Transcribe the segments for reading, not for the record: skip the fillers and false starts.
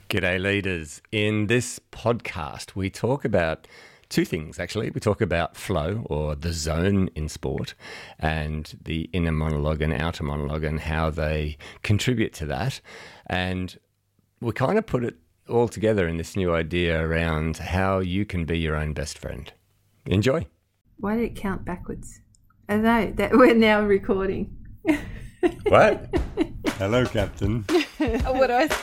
G'day, leaders. In this podcast, we talk about two things, actually. We talk about flow, or the zone in sport, and the inner monologue and outer monologue and how they contribute to that. And we kind of put it all together in this new idea around how you can be your own best friend. Enjoy. Why did it count backwards? I know that we're now recording. What? Hello, Captain. What do I...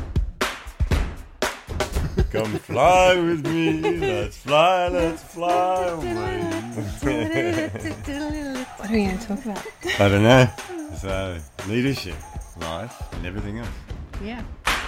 Come fly with me, let's fly away. What are we going to talk about? I don't know. So, leadership, life, and everything else. Yeah.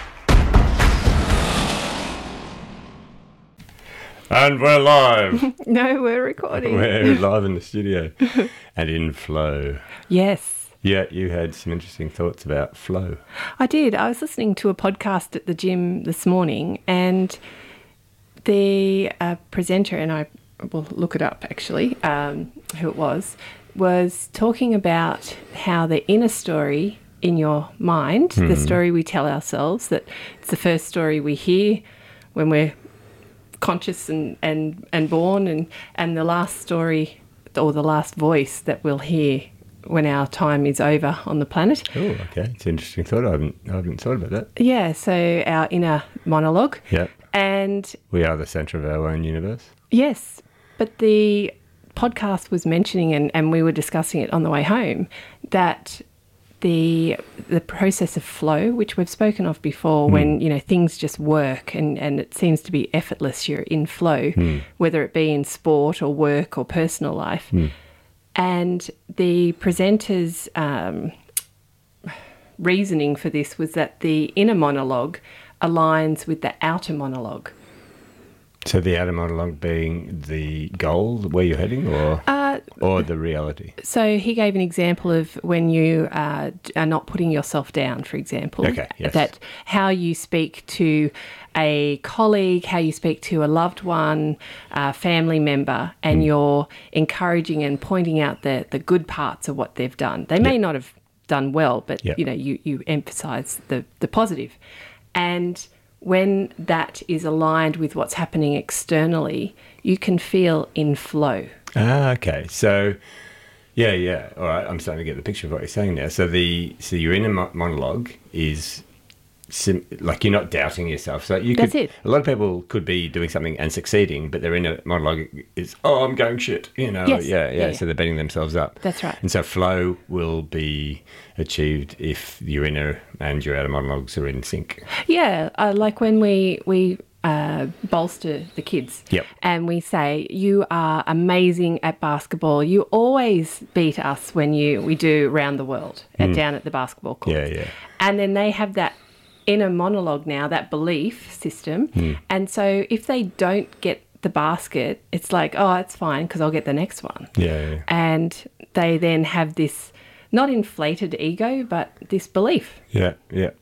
And we're live. No, we're recording. We're live in the studio and in flow. Yes. Yeah, you had some interesting thoughts about flow. I did. I was listening to a podcast at the gym this morning, and the presenter, and I will look it up actually, who it was talking about how the inner story in your mind, the story we tell ourselves, that it's the first story we hear when we're conscious and born, and the last story or the last voice that we'll hear when our time is over on the planet. Oh, okay. It's an interesting thought. I haven't thought about that. Yeah, so our inner monologue. Yeah. And we are the centre of our own universe. Yes, but the podcast was mentioning, and we were discussing it on the way home, that the process of flow, which we've spoken of before, when things just work and it seems to be effortless, you're in flow, whether it be in sport or work or personal life. And the presenter's reasoning for this was that the inner monologue aligns with the outer monologue. So the outer monologue being the goal, where you're heading, or the reality? So he gave an example of when you are not putting yourself down, for example. Okay, yes. That how you speak to a colleague, how you speak to a loved one, a family member, and you're encouraging and pointing out the good parts of what they've done. They may not have done well, but you emphasise the positive. And when that is aligned with what's happening externally, you can feel in flow. Ah, okay. So, yeah. All right, I'm starting to get the picture of what you're saying now. So your inner monologue is like you're not doubting yourself. So That's it. A lot of people could be doing something and succeeding, but their inner monologue is, oh, I'm going shit. Yes. Yeah. So they're beating themselves up. That's right. And so flow will be achieved if your inner and your outer monologues are in sync. Yeah, like when we bolster the kids. Yep. And we say, you are amazing at basketball. You always beat us when we do round the world down at the basketball court. Yeah. And then they have that inner monologue now, that belief system. And so if they don't get the basket, it's like, oh, it's fine because I'll get the next one. Yeah. And they then have this not inflated ego, but this belief. Yeah.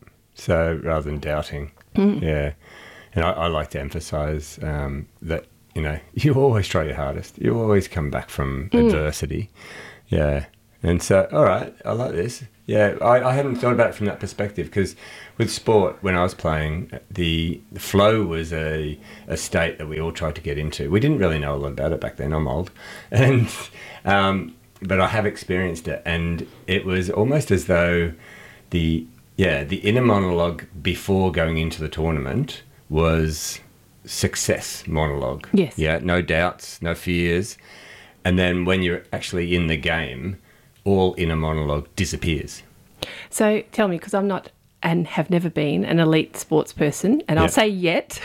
So rather than doubting. Yeah. And I like to emphasise that, you always try your hardest. You always come back from adversity. Yeah. And so, all right, I like this. Yeah, I hadn't thought about it from that perspective, because with sport, when I was playing, the flow was a state that we all tried to get into. We didn't really know a lot about it back then. I'm old. And but I have experienced it, and it was almost as though the inner monologue before going into the tournament was success monologue. Yes. Yeah, no doubts, no fears. And then when you're actually in the game, all inner monologue disappears. So tell me, because I'm not and have never been an elite sports person, and I'll say yet.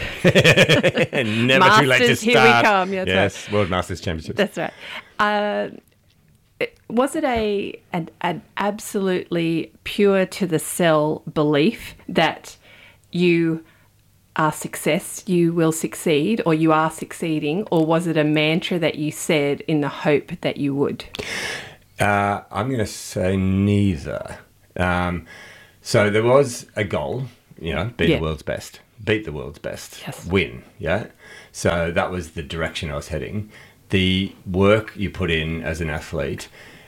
Never Masters, too late to start. Here we come. Yeah, yes, right. World Masters Championships. That's right. Was it an absolutely pure to the cell belief that you you will succeed, or you are succeeding, or was it a mantra that you said in the hope that you would? I'm going to say neither. So there was a goal, be the world's best, beat the world's best, win, yeah? So that was the direction I was heading. The work you put in as an athlete,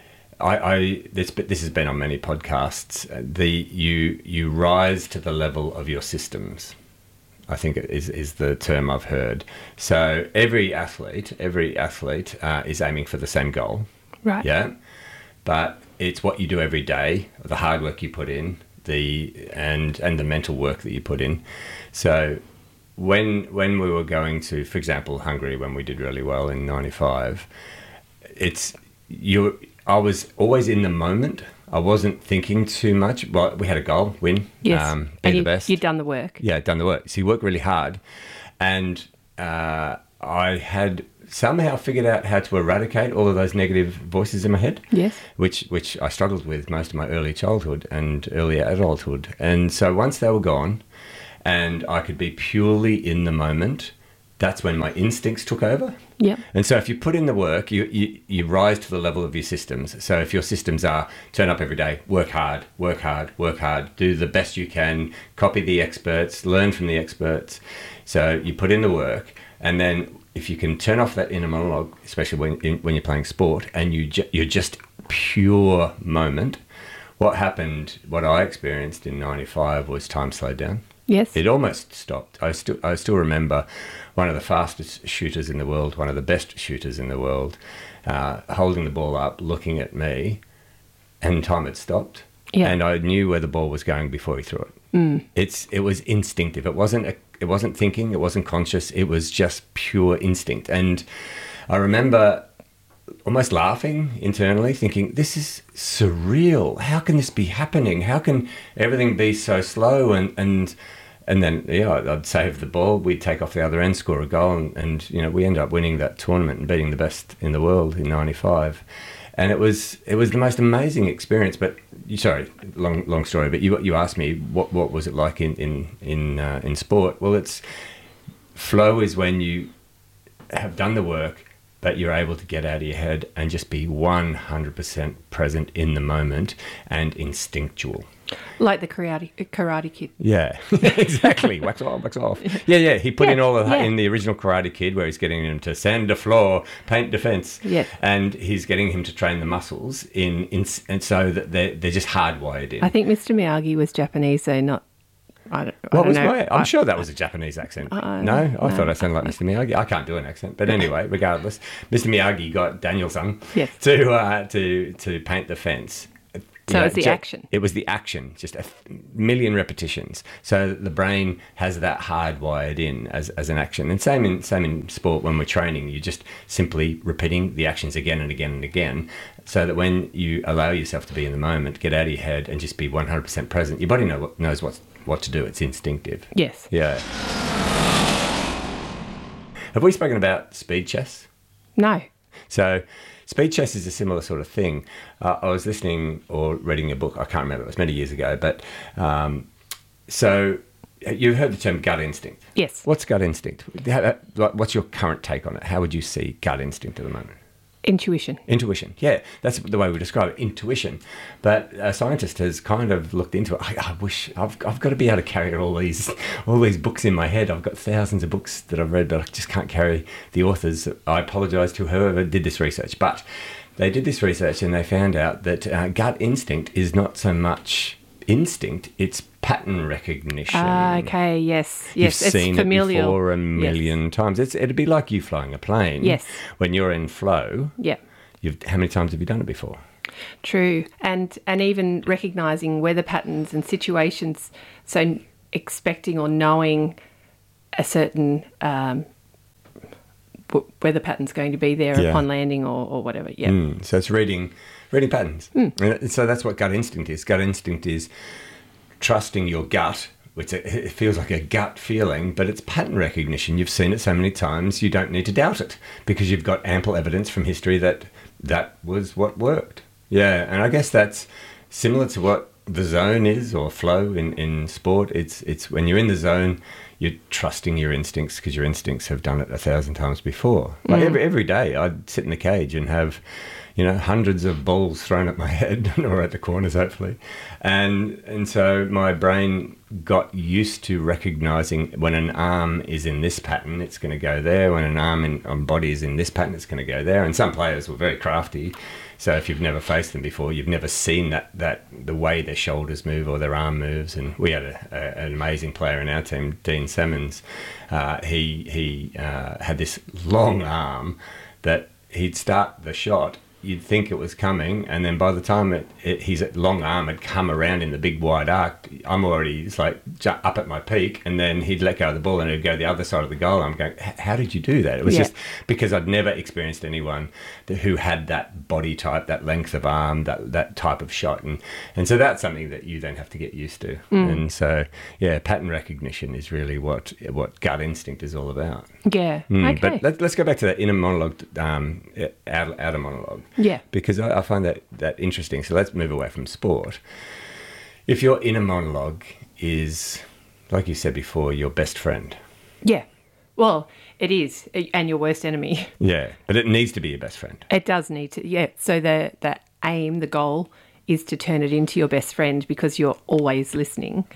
this has been on many podcasts, you rise to the level of your systems. I think is the term I've heard. So every athlete is aiming for the same goal. Right. Yeah. But it's what you do every day, the hard work you put in, and the mental work that you put in. So when we were going to, for example, Hungary, when we did really well in '95, I was always in the moment. I wasn't thinking too much. Well, we had a goal, win, Yes. be And the best. you'd done the work. Yeah, done the work. So you work really hard. And I had somehow figured out how to eradicate all of those negative voices in my head. Yes. Which I struggled with most of my early childhood and early adulthood. And so once they were gone and I could be purely in the moment, that's when my instincts took over. Yep. And so if you put in the work, you rise to the level of your systems. So if your systems are turn up every day, work hard, do the best you can, copy the experts, learn from the experts. So you put in the work, and then if you can turn off that inner monologue, especially when you're playing sport, and you're just pure moment, what I experienced in '95 was time slowed down. Yes. It almost stopped. I still remember one of the fastest shooters in the world, one of the best shooters in the world, holding the ball up, looking at me, and time had stopped. Yeah. And I knew where the ball was going before he threw it. It was instinctive. It wasn't thinking. It wasn't conscious. It was just pure instinct. And I remember almost laughing internally, thinking, this is surreal. How can this be happening? How can everything be so slow? And then, I'd save the ball, we'd take off the other end, score a goal, and we ended up winning that tournament and beating the best in the world in '95. And it was the most amazing experience. But sorry, long story. But you asked me what was it like in sport? Well, flow is when you have done the work, but you're able to get out of your head and just be 100% present in the moment and instinctual. Like the Karate Kid. Yeah, exactly. Wax off. Yeah. He put in all of that in the original Karate Kid, where he's getting him to sand the floor, paint defense. Yes. And he's getting him to train the muscles and so that they're just hardwired in. I think Mr. Miyagi was Japanese, so not... I don't know. I'm sure that was a Japanese accent. No, I thought I sounded like Mr. Miyagi. I can't do an accent, but anyway, regardless, Mr. Miyagi got Daniel-san to paint the fence. So it's the action. It was the action, just a million repetitions. So the brain has that hardwired in as an action. And same in sport when we're training, you're just simply repeating the actions again and again and again, so that when you allow yourself to be in the moment, get out of your head and just be 100% present, your body knows what to do. It's instinctive. Yes. Yeah. Have we spoken about speed chess? No. So speed chess is a similar sort of thing. I was listening or reading a book, I can't remember, it was many years ago, but so you've heard the term gut instinct. Yes. What's gut instinct? What's your current take on it? How would you see gut instinct at the moment? Intuition. Yeah, that's the way we describe it, intuition. But a scientist has kind of looked into it. I wish I've got to be able to carry all these books in my head. I've got thousands of books that I've read, but I just can't carry the authors. I apologise to whoever did this research, but they did this research and they found out that gut instinct is not so much instinct, it's pattern recognition. Okay, yes. You've it's seen familial. it before a million times. It'd be like you flying a plane. Yes. When you're in flow. Yeah. How many times have you done it before? True. And even recognising weather patterns and situations, so expecting or knowing a certain weather pattern's going to be there upon landing or whatever. Yeah. So it's reading patterns. And so that's what gut instinct is. Gut instinct is trusting your gut, which it feels like a gut feeling, but it's pattern recognition. You've seen it so many times, you don't need to doubt it because you've got ample evidence from history that was what worked. Yeah, and I guess that's similar to what the zone is, or flow in sport. It's when you're in the zone, you're trusting your instincts because your instincts have done it 1,000 times before. Like every day I'd sit in the cage and have hundreds of balls thrown at my head or at the corners, hopefully. And so my brain got used to recognizing when an arm is in this pattern, it's going to go there. When an arm on body is in this pattern, it's going to go there. And some players were very crafty. So if you've never faced them before, you've never seen that the way their shoulders move or their arm moves. And we had an amazing player in our team, Dean Simmons. He had this long arm that he'd start the shot. You'd think it was coming, and then by the time his long arm had come around in the big wide arc, I'm already up at my peak, and then he'd let go of the ball and it'd go the other side of the goal. I'm going, how did you do that? It was just because I'd never experienced anyone who had that body type, that length of arm, that type of shot, and so that's something that you then have to get used to. And so pattern recognition is really what gut instinct is all about. Okay. But let's go back to that inner monologue, outer monologue. Yeah. Because I find that interesting. So let's move away from sport. If your inner monologue is, like you said before, your best friend. Yeah. Well, it is. And your worst enemy. Yeah. But it needs to be your best friend. It does need to. Yeah. So the aim, the goal is to turn it into your best friend because you're always listening.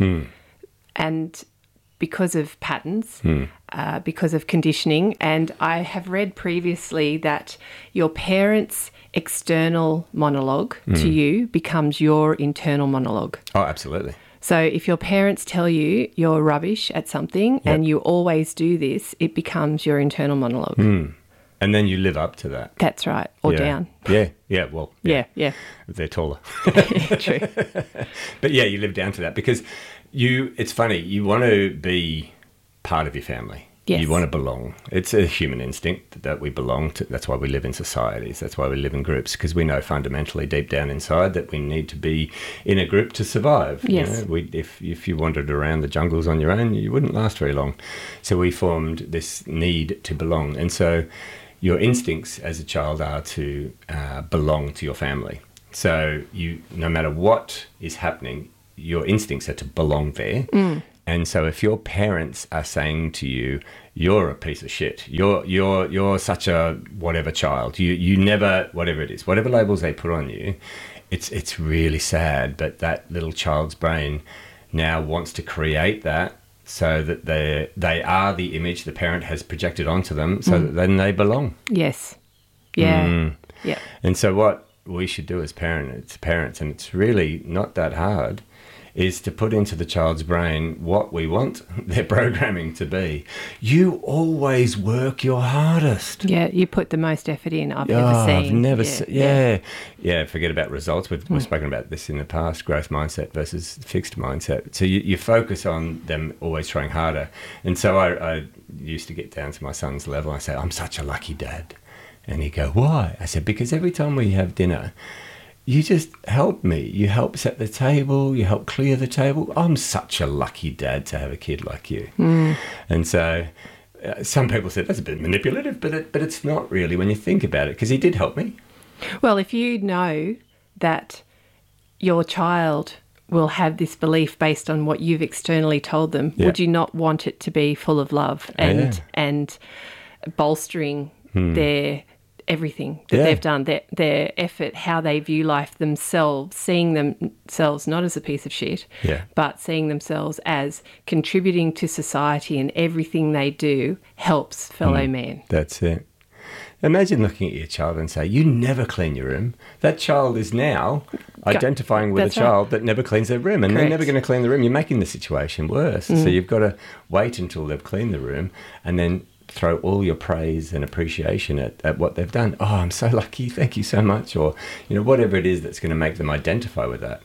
And because of patterns, because of conditioning. And I have read previously that your parents' external monologue to you becomes your internal monologue. Oh, absolutely. So if your parents tell you you're rubbish at something and you always do this, it becomes your internal monologue. And then you live up to that. That's right. Or down. Yeah. Well, yeah. They're taller. True. But yeah, you live down to that because it's funny, you want to be part of your family. Yes. You want to belong. It's a human instinct that we belong to. That's why we live in societies. That's why we live in groups, because we know fundamentally deep down inside that we need to be in a group to survive. Yes. If you wandered around the jungles on your own, you wouldn't last very long. So we formed this need to belong. And so your instincts as a child are to belong to your family. So no matter what is happening, your instincts are to belong there. And so if your parents are saying to you, you're a piece of shit, you're such a whatever child, you never, whatever it is, whatever labels they put on you, it's really sad, but that little child's brain now wants to create that so that they are the image the parent has projected onto them, so that then they belong. Yes. Yeah. Yeah. And so what we should do as parents, and it's really not that hard, is to put into the child's brain what we want their programming to be. You always work your hardest. Yeah, you put the most effort in I've ever seen. I've never seen. Yeah, forget about results. We've spoken about this in the past, growth mindset versus fixed mindset. So you focus on them always trying harder. And so I used to get down to my son's level. I say, I'm such a lucky dad. And he'd go, why? I said, because every time we have dinner, you just help me. You help set the table. You help clear the table. I'm such a lucky dad to have a kid like you. And so some people said, that's a bit manipulative, but it's not really when you think about it, because he did help me. Well, if you know that your child will have this belief based on what you've externally told them, would you not want it to be full of love and bolstering their everything that they've done, their effort, how they view life themselves, seeing themselves not as a piece of shit, but seeing themselves as contributing to society, and everything they do helps fellow man. That's it. Imagine looking at your child and say, you never clean your room. That child is now identifying with a child that never cleans their room, and they're never going to clean the room. You're making the situation worse. So you've got to wait until they've cleaned the room and then throw all your praise and appreciation at what they've done. Oh, I'm so lucky. Thank you so much. Or, whatever it is that's going to make them identify with that.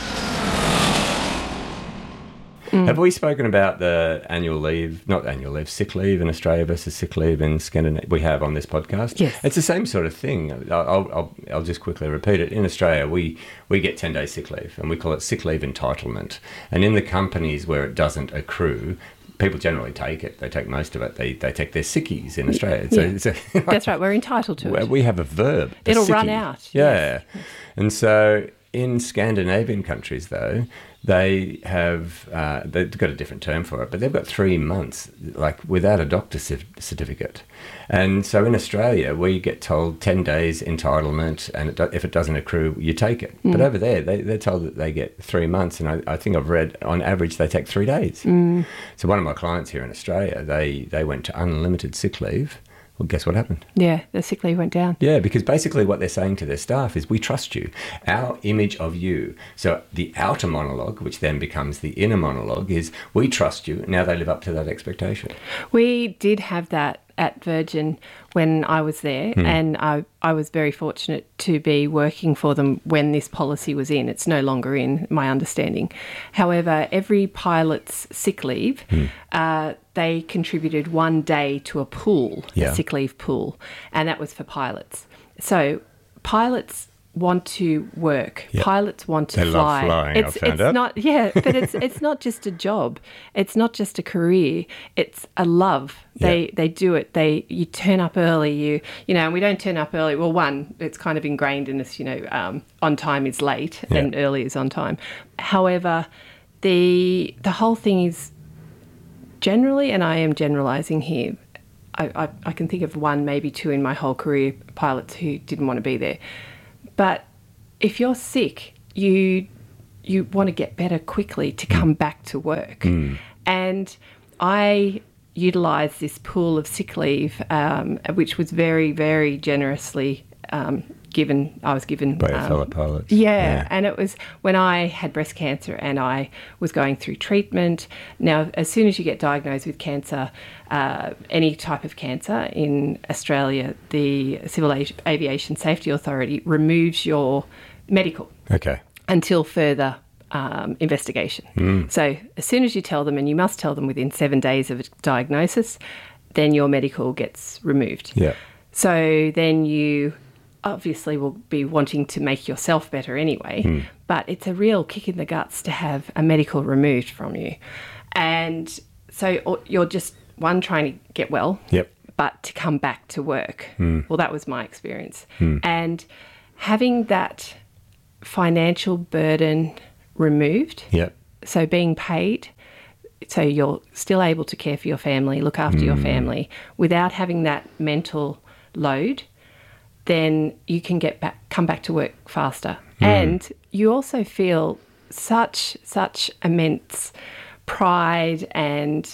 Have we spoken about the sick leave in Australia versus sick leave in Scandinavia? We have on this podcast. Yes. It's the same sort of thing. I'll just quickly repeat it. In Australia, we get 10 days sick leave, and we call it sick leave entitlement. And in the companies where it doesn't accrue, people generally take it. They take most of it. They take their sickies in Australia. So that's right. We're entitled to it. We have a verb. It'll sickie. run out. Yeah. Yes. And so in Scandinavian countries, though, they have they've got a different term for it, but they've got 3 months, like, without a doctor's certificate. And so in Australia, we get told 10 days entitlement, and if it doesn't accrue, you take it. But over there, they're told that they get 3 months, and I think I've read, on average, they take 3 days. So one of my clients here in Australia, they went to unlimited sick leave. Well, guess what happened? Yeah, the sick leave went down. Yeah, because basically what they're saying to their staff is, we trust you. Our image of you. So the outer monologue, which then becomes the inner monologue, is, we trust you. Now they live up to that expectation. We did have that at Virgin when I was there, and I was very fortunate to be working for them when this policy was in. It's no longer in, my understanding. However, every pilot's sick leave, they contributed 1 day to a pool, a sick leave pool, and that was for pilots. So pilots want to work. Yep. Pilots want to They fly. love flying, I've found out. Not, yeah, but it's not just a job. It's not just a career. It's a love. They do it. You turn up early. You know, and we don't turn up early. Well, one, it's kind of ingrained in us. You know, on time is late and early is on time. However, the whole thing is generally, and I am generalising here, I can think of one, maybe two in my whole career, pilots who didn't want to be there. But if you're sick, you want to get better quickly to come back to work. And I utilised this pool of sick leave, which was very, very generously given. I was given by your fellow pilots. Yeah, and it was when I had breast cancer and I was going through treatment. Now, as soon as you get diagnosed with cancer, any type of cancer in Australia, the Civil Aviation Safety Authority removes your medical. Okay. Until further investigation. So as soon as you tell them, and you must tell them within 7 days of a diagnosis, then your medical gets removed. Yeah. So then you obviously will be wanting to make yourself better anyway, but it's a real kick in the guts to have a medical removed from you. And so you're just, one, trying to get well, but to come back to work. Well, that was my experience. And having that financial burden removed, so being paid, so you're still able to care for your family, look after your family, without having that mental load, then you can come back to work faster. And you also feel such immense pride and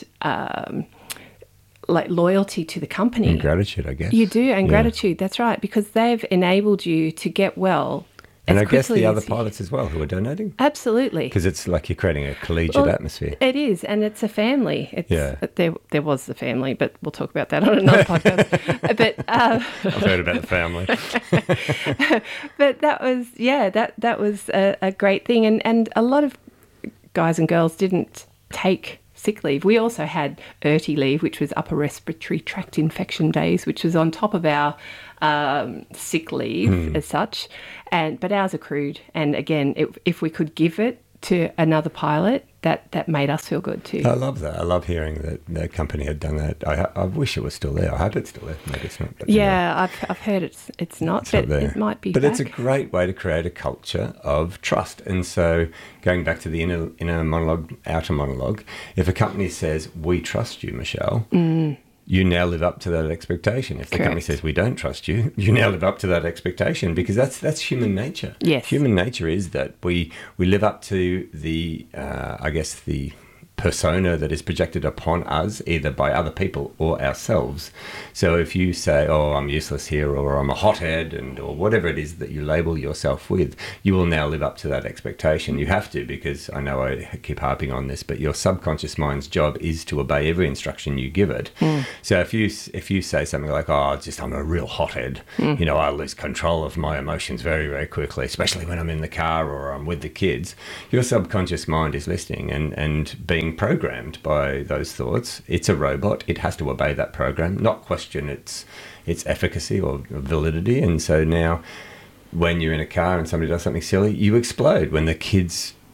like loyalty to the company. And gratitude, I guess. You do, and gratitude, that's right, because they've enabled you to get well. And I guess the other pilots as well who are donating? Absolutely. Because it's like you're creating a collegiate atmosphere. It is, and it's a family. There was the family, but we'll talk about that on another podcast. But I've heard about the family. But that was a great thing. And a lot of guys and girls didn't take sick leave. We also had ERTI leave, which was upper respiratory tract infection days, which was on top of our sick leave as such, but ours accrued. And again, if we could give it to another pilot, that made us feel good too. I love that. I love hearing that the company had done that. I wish it was still there. I hope it's still there. Maybe it's not. But I've heard it's not, but it might be. But back. it's a great way to create a culture of trust. And so, going back to the inner monologue, outer monologue, if a company says, "We trust you, Michelle," you now live up to that expectation. If the company says, "We don't trust you," you now live up to that expectation, because that's human nature. Yes. Human nature is that we live up to the, the persona that is projected upon us, either by other people or ourselves. So if you say, "Oh, I'm useless here," or "I'm a hothead," or whatever it is that you label yourself with, you will now live up to that expectation. You have to, because I know I keep harping on this, but your subconscious mind's job is to obey every instruction you give it. So if you say something like, "Oh, I'm a real hothead," I lose control of my emotions very, very quickly, especially when I'm in the car or I'm with the kids, your subconscious mind is listening and being programmed by those thoughts. It's a robot. It has to obey that program, not question its efficacy or validity. And so now when you're in a car and somebody does something silly, you explode. When the kids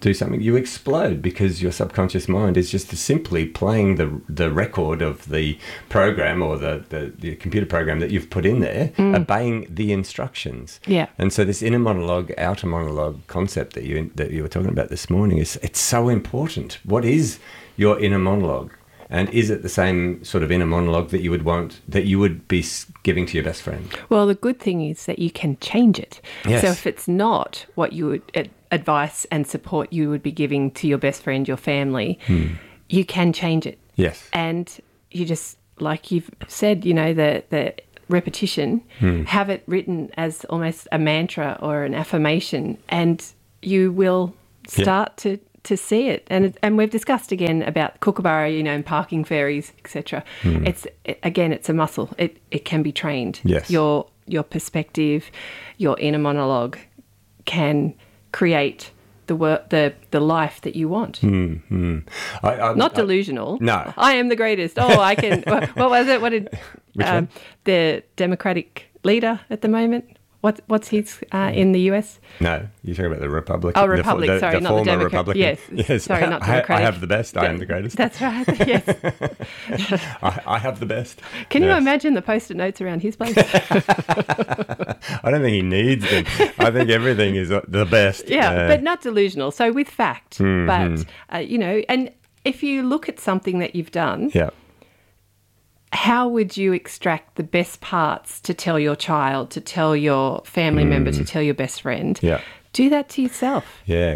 do something, you explode because your subconscious mind is just simply playing the record of the program or the computer program that you've put in there, obeying the instructions. Yeah. And so this inner monologue, outer monologue concept that you were talking about this morning it's so important. What is your inner monologue? And is it the same sort of inner monologue that you would be giving to your best friend? Well, the good thing is that you can change it. Yes. So if it's not what you would advice and support you would be giving to your best friend, your family, you can change it. Yes. And you just, like you've said, you know, the repetition, have it written as almost a mantra or an affirmation, and you will start to see it. And we've discussed again about Kookaburra, you know, and parking ferries, etc. It's a muscle. It can be trained. Yes. Your perspective, your inner monologue can create the life that you want. Not delusional. No. I am the greatest. Oh, I can. What was it? What did the Democratic leader at the moment? What's his in the US? No, you're talking about the Republic. Oh, Republic. Sorry, the not former the Democrat. Republican. Yes. Sorry, not Democratic. I have the best. I am the greatest. That's right. Yes. I have the best. Can you imagine the post-it notes around his place? I don't think he needs them. I think everything is the best. Yeah, but not delusional. So with fact, but you know, and if you look at something that you've done, how would you extract the best parts to tell your child, to tell your family member, to tell your best friend? Yeah. Do that to yourself. Yeah.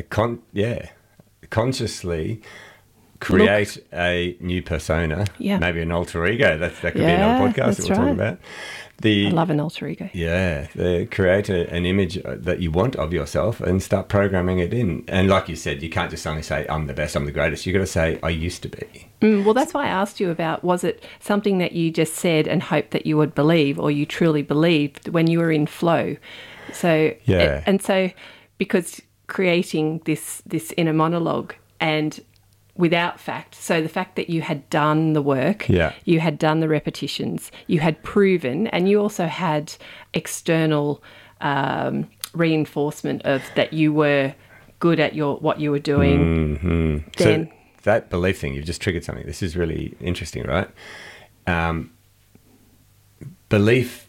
Consciously create a new persona. Yeah. Maybe an alter ego. That could be another podcast that we'll talk about. I love an alter ego. Yeah, create an image that you want of yourself and start programming it in. And like you said, you can't just only say, I'm the best, I'm the greatest. You've got to say, I used to be. Well, that's why I asked you about, was it something that you just said and hoped that you would believe, or you truly believed when you were in flow? So, and so because creating this inner monologue and without fact, so the fact that you had done the work, you had done the repetitions, you had proven, and you also had external reinforcement of that you were good at what you were doing. Then, so that belief thing, you've just triggered something. This is really interesting, right? Belief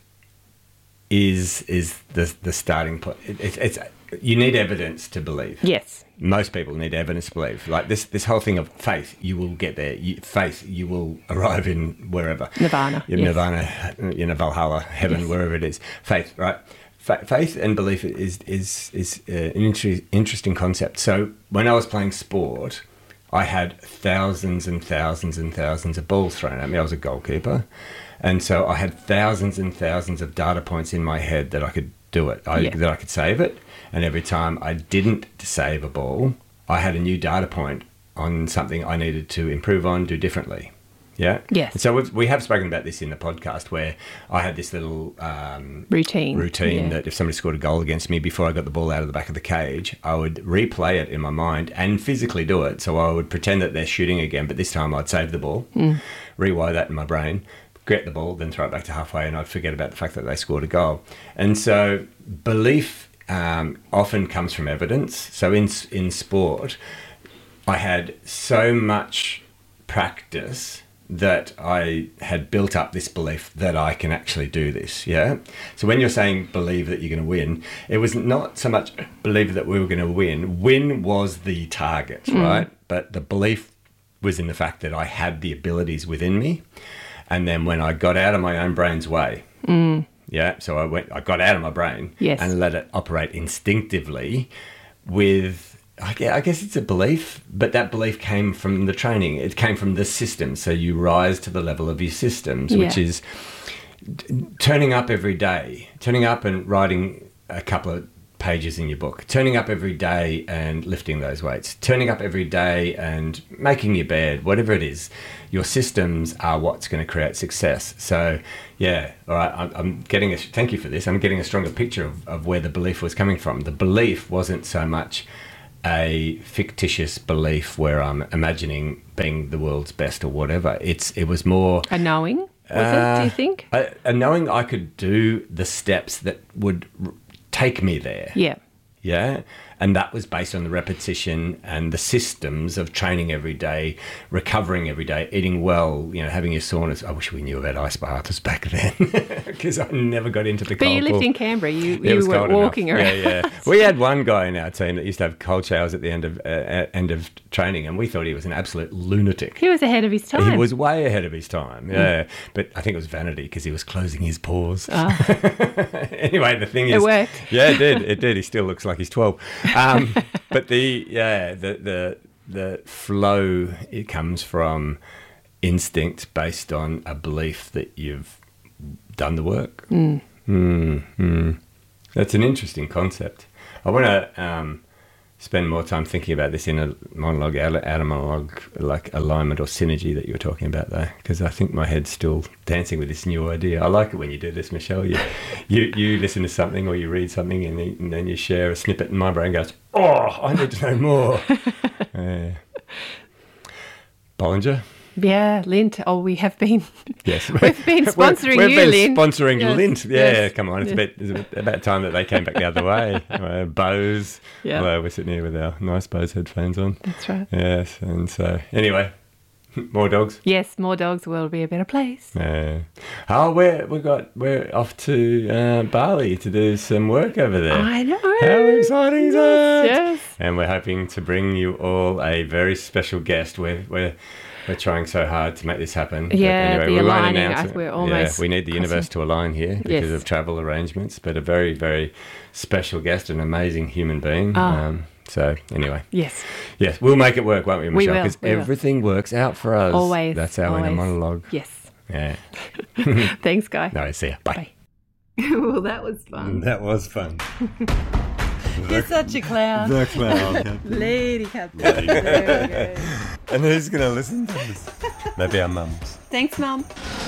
is the starting point. It's you need evidence to believe. Yes. Most people need evidence to believe. Like this whole thing of faith, you will get there. Faith, you will arrive in wherever. Nirvana. Nirvana, Valhalla, heaven, wherever it is. Faith, right? Faith and belief is an interesting concept. So when I was playing sport, I had thousands and thousands and thousands of balls thrown at me. I was a goalkeeper. And so I had thousands and thousands of data points in my head that I could do it, that I could save it. And every time I didn't save a ball, I had a new data point on something I needed to improve on, do differently. Yeah? Yes. And so we have spoken about this in the podcast where I had this little routine that if somebody scored a goal against me before I got the ball out of the back of the cage, I would replay it in my mind and physically do it. So I would pretend that they're shooting again, but this time I'd save the ball, rewire that in my brain, get the ball, then throw it back to halfway, and I'd forget about the fact that they scored a goal. And so belief often comes from evidence. So in sport, I had so much practice that I had built up this belief that I can actually do this, yeah? So when you're saying believe that you're going to win, it was not so much believe that we were going to win. Win was the target, right? But the belief was in the fact that I had the abilities within me. And then when I got out of my own brain's way, so I got out of my brain and let it operate instinctively with, I guess it's a belief, but that belief came from the training. It came from the system. So you rise to the level of your systems, which is turning up every day, turning up and writing a couple of pages in your book, turning up every day and lifting those weights, turning up every day and making your bed, whatever it is. Your systems are what's going to create success. So, all right, I'm getting thank you for this. I'm getting a stronger picture of where the belief was coming from. The belief wasn't so much a fictitious belief where I'm imagining being the world's best or whatever. It was more a knowing, was it, do you think? A knowing I could do the steps that would take me there. Yeah. Yeah. And that was based on the repetition and the systems of training every day, recovering every day, eating well, having your saunas. I wish we knew about ice baths back then, because I never got into the cold But you lived pool. in Canberra. You were walking around. Yeah. We had one guy in our team that used to have cold showers at the end of training, and we thought he was an absolute lunatic. He was ahead of his time. He was way ahead of his time, yeah. But I think it was vanity because he was closing his pores. Anyway, the thing is... It worked. Yeah, it did. He still looks like he's 12. But the flow, it comes from instinct based on a belief that you've done the work. That's an interesting concept. I want to spend more time thinking about this in a monologue, out of monologue, like alignment or synergy that you were talking about there, because I think my head's still dancing with this new idea. I like it when you do this, Michelle. You listen to something or you read something and then you share a snippet and my brain goes, oh, I need to know more. Bollinger? Yeah, Lindt. Oh, we have been. Yes, we've been sponsoring we've been Lindt. Sponsoring yes. Lindt. Yeah, yes. Come on, it's about time that they came back the other way. Bose. Yeah. Although we're sitting here with our nice Bose headphones on. That's right. Yes, and so anyway, more dogs. Yes, more dogs will be a better place. We're off to Bali to do some work over there. I know. How exciting is that? Yes. And we're hoping to bring you all a very special guest. We're trying so hard to make this happen. Yeah, but anyway, the we won't aligning, announce it. we're almost... Yeah, we need the universe to align here because Yes. of travel arrangements, but a very, very special guest, an amazing human being. So anyway. Yes. Yes, we'll make it work, won't we, Michelle? Because we will. everything works out for us. Always. That's our inner monologue. Yes. Yeah. Thanks, Guy. No, see ya. Bye. Well, that was fun. That was fun. You're such a clown. The clown. Lady Captain. There we go. And who's going to listen to this? Maybe our mums. Thanks, Mum.